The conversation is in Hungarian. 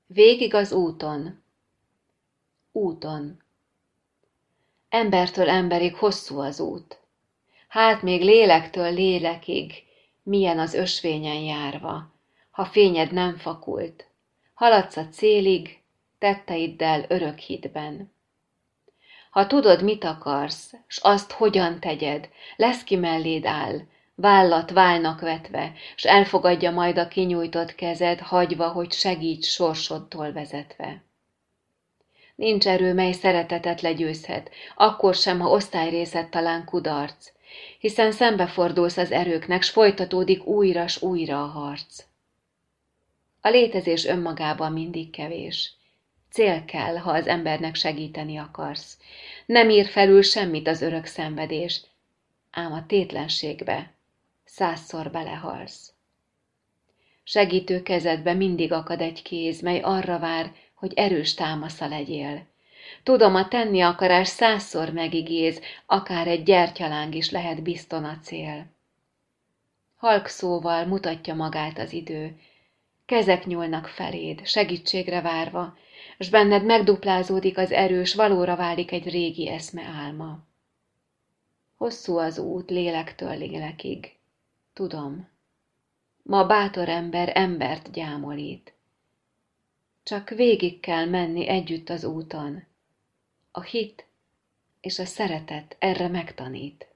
Végig az úton. Úton. Embertől emberig hosszú az út. Hát még lélektől lélekig, milyen az ösvényen járva, ha fényed nem fakult. Haladsz a célig, tetteiddel örök hitben. Ha tudod, mit akarsz, s azt hogyan tegyed, lesz, ki melléd áll, vállat válnak vetve, s elfogadja majd a kinyújtott kezed, hagyva, hogy segíts sorsodtól vezetve. Nincs erő, mely szeretetet legyőzhet, akkor sem, ha osztályrészed talán kudarc, hiszen szembefordulsz az erőknek, s folytatódik újra s újra a harc. A létezés önmagában mindig kevés. Cél kell, ha az embernek segíteni akarsz. Nem ír felül semmit az örök szenvedés, ám a tétlenségbe 100-szor belehalsz. Segítő kezedbe mindig akad egy kéz, mely arra vár, hogy erős támasza legyél. Tudom, a tenni akarás 100-szor megigéz, akár egy gyertyaláng is lehet bizton a cél. Halk szóval mutatja magát az idő, kezek nyúlnak feléd, segítségre várva, s benned megduplázódik az erős, valóra válik egy régi eszme álma. Hosszú az út lélektől lélekig, tudom. Ma bátor ember embert gyámolít. Csak végig kell menni együtt az úton. A hit és a szeretet erre megtanít.